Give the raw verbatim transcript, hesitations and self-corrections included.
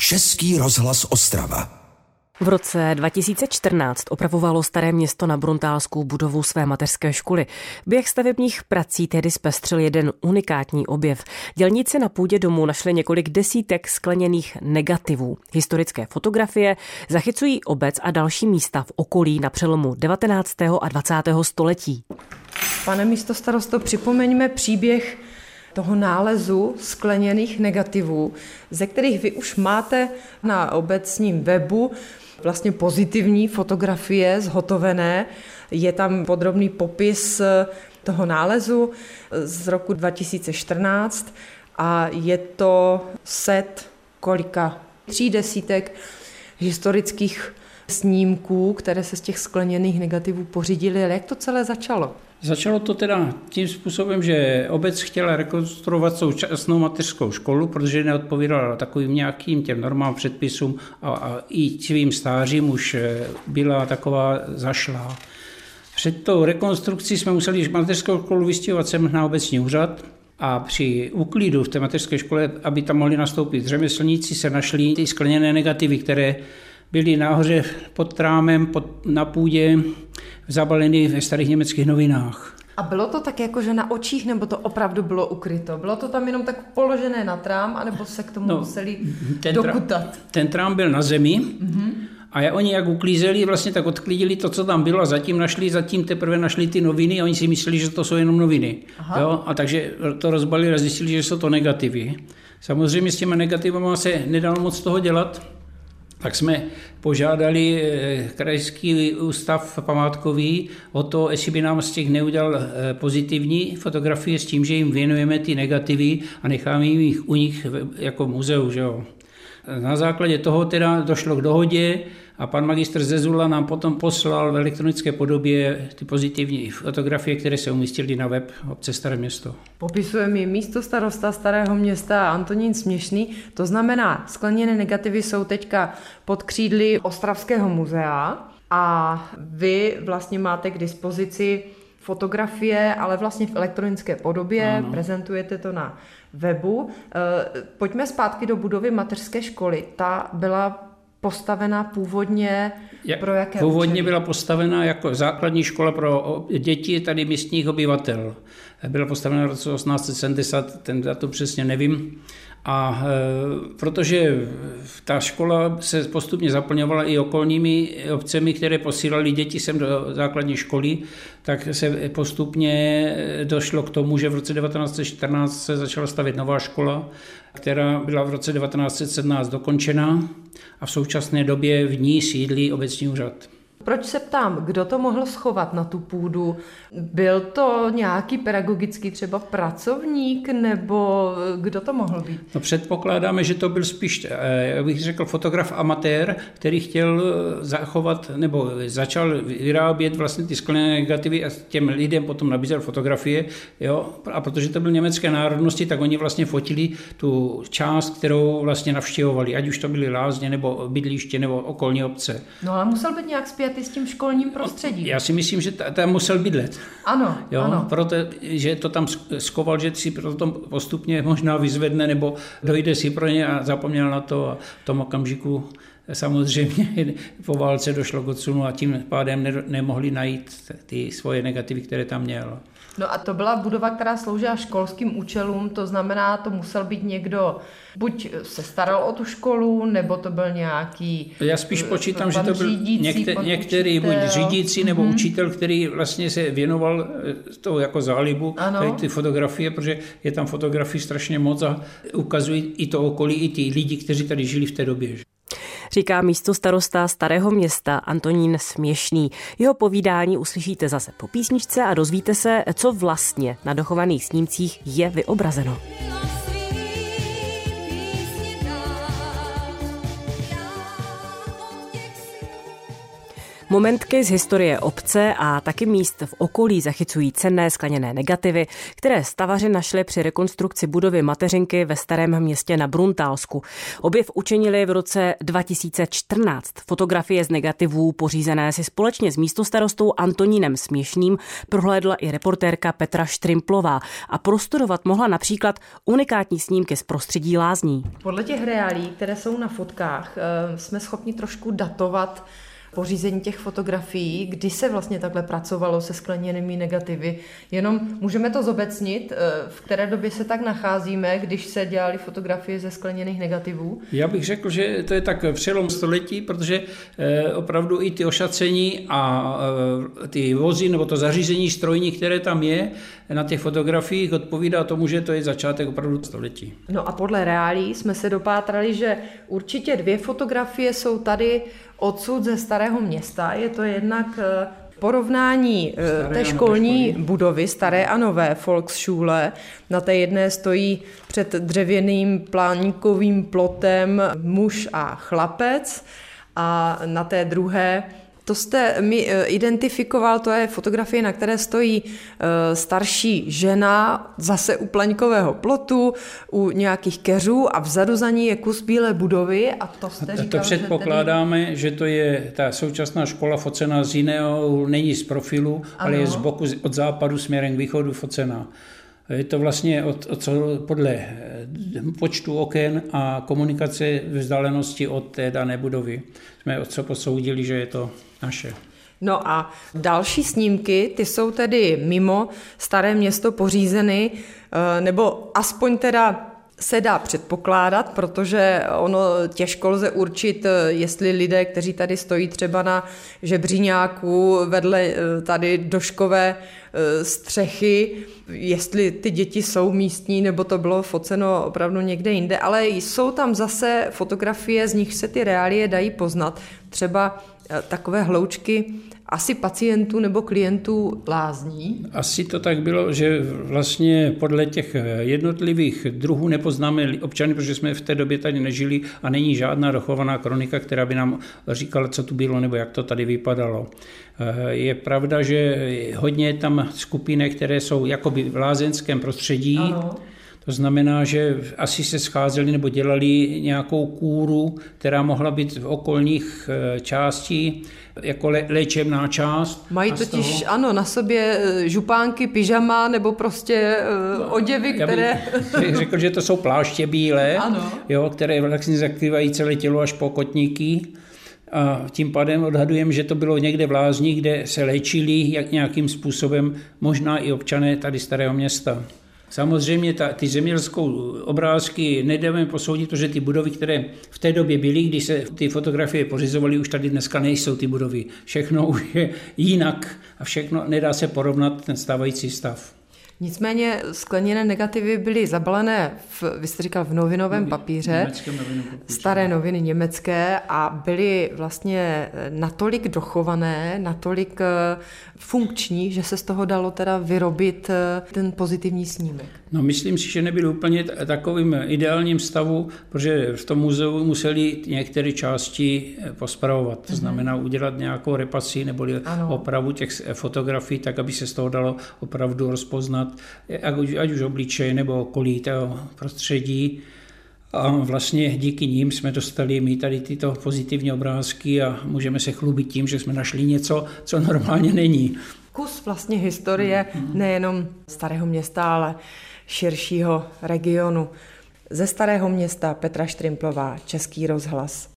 Český rozhlas Ostrava. V roce dva tisíce čtrnáct opravovalo Staré Město na Bruntálsku budovu své mateřské školy. Běh stavebních prací tehdy zpestřil jeden unikátní objev. Dělníci na půdě domu našli několik desítek skleněných negativů. Historické fotografie zachycují obec a další místa v okolí na přelomu devatenáctého a dvacátého století. Pane místostarosto, připomeňme příběh toho nálezu skleněných negativů, ze kterých vy už máte na obecním webu vlastně pozitivní fotografie zhotovené. Je tam podrobný popis toho nálezu z roku dva tisíce čtrnáct a je to set kolika tří desítek historických snímků, které se z těch skleněných negativů pořídily. Jak to celé začalo? Začalo to teda tím způsobem, že obec chtěla rekonstruovat současnou mateřskou školu, protože neodpovídala takovým nějakým těm normám, předpisům a, a i svým stářím už byla taková zašlá. Před tou rekonstrukcí jsme museli mateřskou školu vystěhovat sem na obecní úřad a při úklidu v té mateřské škole, aby tam mohli nastoupit řemeslníci, se našli ty skleněné negativy, které byly nahoře pod trámem, pod, na půdě, zabaleny ve starých německých novinách. A bylo to tak jako, že na očích, nebo to opravdu bylo ukryto? Bylo to tam jenom tak položené na trám, anebo se k tomu no, museli ten dokutat? Trám, ten trám byl na zemi mm-hmm. a oni jak uklízeli, vlastně tak odklidili to, co tam bylo a zatím našli, zatím teprve našli ty noviny a oni si mysleli, že to jsou jenom noviny. Jo? A takže to rozbalili a zjistili, že jsou to negativy. Samozřejmě s těmi negativama se nedalo moc toho dělat, tak jsme požádali krajský ústav památkový o to, jestli by nám z těch neudělal pozitivní fotografie s tím, že jim věnujeme ty negativy a necháme jich u nich jako muzeu. Že jo. Na základě toho teda došlo k dohodě a pan magistr Zezula nám potom poslal v elektronické podobě ty pozitivní fotografie, které se umístily na web obce Staré Město. Popisuje mi místostarosta Starého Města Antonín Směšný. To znamená, skleněné negativy jsou teďka pod křídly Ostravského muzea a vy vlastně máte k dispozici fotografie, ale vlastně v elektronické podobě, ano. Prezentujete to na webu. Pojďme zpátky do budovy mateřské školy. Ta byla postavena původně Jak, pro jaké Původně účely? Byla postavena jako základní škola pro děti tady místních obyvatel. Byla postavena v roce osmnáct set sedmdesát, ten datum přesně nevím. A e, protože ta škola se postupně zaplňovala i okolními obcemi, které posílali děti sem do základní školy, tak se postupně došlo k tomu, že v roce devatenáct set čtrnáct se začala stavět nová škola, která byla v roce devatenáct set sedmnáct dokončena a v současné době v ní sídlí obecní úřad. Proč se ptám, kdo to mohl schovat na tu půdu? Byl to nějaký pedagogický třeba pracovník, nebo kdo to mohl být? No předpokládáme, že to byl spíš, jak bych řekl, fotograf amatér, který chtěl zachovat, nebo začal vyrábět vlastně ty skleněné negativy a těm lidem potom nabízel fotografie. Jo? A protože to byl německé národnosti, tak oni vlastně fotili tu část, kterou vlastně navštěvovali, ať už to byly lázně, nebo bydliště, nebo okolní obce. No ale musel být nějak zpět s tím školním prostředím. Já si myslím, že tam musel bydlet. Ano, jo, ano. Protože to tam skoval, že si potom postupně možná vyzvedne, nebo dojde si pro ně a zapomněl na to a v tom okamžiku samozřejmě po válce došlo k odsunu a tím pádem ne, nemohli najít ty svoje negativy, které tam měl. No a to byla budova, která sloužila školským účelům, to znamená, to musel být někdo, buď se staral o tu školu, nebo to byl nějaký Já spíš počítám, že to byl řídící, někte, některý buď řídící nebo mm-hmm. učitel, který vlastně se věnoval toho jako zálibu, ty fotografie, protože je tam fotografií strašně moc a ukazují i to okolí, i ty lidi, kteří tady žili v té době. Říká místostarosta Starého Města Antonín Směšný. Jeho povídání uslyšíte zase po písničce a dozvíte se, co vlastně na dochovaných snímcích je vyobrazeno. Momentky z historie obce a taky míst v okolí zachycují cenné skleněné negativy, které stavaři našli při rekonstrukci budovy mateřinky ve Starém Městě na Bruntálsku. Objev učinili v roce dva tisíce čtrnáct. Fotografie z negativů pořízené si společně s místostarostou Antonínem Směšným prohlédla i reportérka Petra Štrimplová a prostudovat mohla například unikátní snímky z prostředí lázní. Podle těch reálí, které jsou na fotkách, jsme schopni trošku datovat pořízení těch fotografií, kdy se vlastně takhle pracovalo se skleněnými negativy. Jenom můžeme to zobecnit, v které době se tak nacházíme, když se dělaly fotografie ze skleněných negativů? Já bych řekl, že to je tak přelom století, protože opravdu i ty ošacení a ty vozy nebo to zařízení strojní, které tam je na těch fotografiích, odpovídá tomu, že to je začátek opravdu století. No a podle reálí jsme se dopátrali, že určitě dvě fotografie jsou tady odsud ze Starého Města. Je to jednak porovnání staré té školní budovy, staré a nové Volksschule. Na té jedné stojí před dřevěným pláníkovým plotem muž a chlapec a na té druhé to jste mi identifikoval, to je fotografie, na které stojí starší žena, zase u plaňkového plotu, u nějakých keřů a vzadu za ní je kus bílé budovy a to jste říkal, to předpokládáme, že, tedy... že to je ta současná škola focená z jiného, není z profilu, ano. Ale je z boku od západu směrem k východu focená. Je to vlastně od, od, podle počtu oken a komunikace vzdálenosti od té dané budovy. Jsme od co posoudili, že je to naše. No a další snímky, ty jsou tedy mimo Staré Město pořízeny, nebo aspoň teda se dá předpokládat, protože ono těžko lze určit, jestli lidé, kteří tady stojí třeba na žebříňáku vedle tady doškové střechy, jestli ty děti jsou místní, nebo to bylo foceno opravdu někde jinde, ale jsou tam zase fotografie, z nich se ty reálie dají poznat. Třeba takové hloučky asi pacientů nebo klientů lázní. Asi to tak bylo, že vlastně podle těch jednotlivých druhů nepoznáme občany, protože jsme v té době tady nežili a není žádná dochovaná kronika, která by nám říkala, co tu bylo nebo jak to tady vypadalo. Je pravda, že hodně je tam skupinek, které jsou jakoby v lázeňském prostředí. Ano. To znamená, že asi se scházeli nebo dělali nějakou kůru, která mohla být v okolních částí, jako léčebná část. Mají totiž, toho... ano, na sobě župánky, pyžama nebo prostě no, oděvy, které... Já bych řekl, že to jsou pláště bílé, jo, které vlastně zakrývají celé tělo až po kotníky. A tím pádem odhadujeme, že to bylo někde v lázni, kde se léčili jak nějakým způsobem, možná i občané tady Starého Města. Samozřejmě ta, ty zemědělskou obrázky nedáme posoudit, protože ty budovy, které v té době byly, když se ty fotografie pořizovaly, už tady dneska nejsou ty budovy. Všechno už je jinak a všechno nedá se porovnat ten stávající stav. Nicméně skleněné negativy byly zabalené, v, vy jste říkal, v novinovém Novi, papíře, staré noviny německé a byly vlastně natolik dochované, natolik funkční, že se z toho dalo teda vyrobit ten pozitivní snímek. No, myslím si, že nebyl úplně takovým ideálním stavu, protože v tom muzeu museli některé části pospravovat. To znamená udělat nějakou repaci nebo opravu těch fotografií, tak aby se z toho dalo opravdu rozpoznat, ať už obličej nebo okolí toho prostředí. A vlastně díky ním jsme dostali my tady tyto pozitivní obrázky a můžeme se chlubit tím, že jsme našli něco, co normálně není. Kus vlastně historie nejenom Starého Města, ale širšího regionu. Ze Starého Města Petra Štrimplová, Český rozhlas.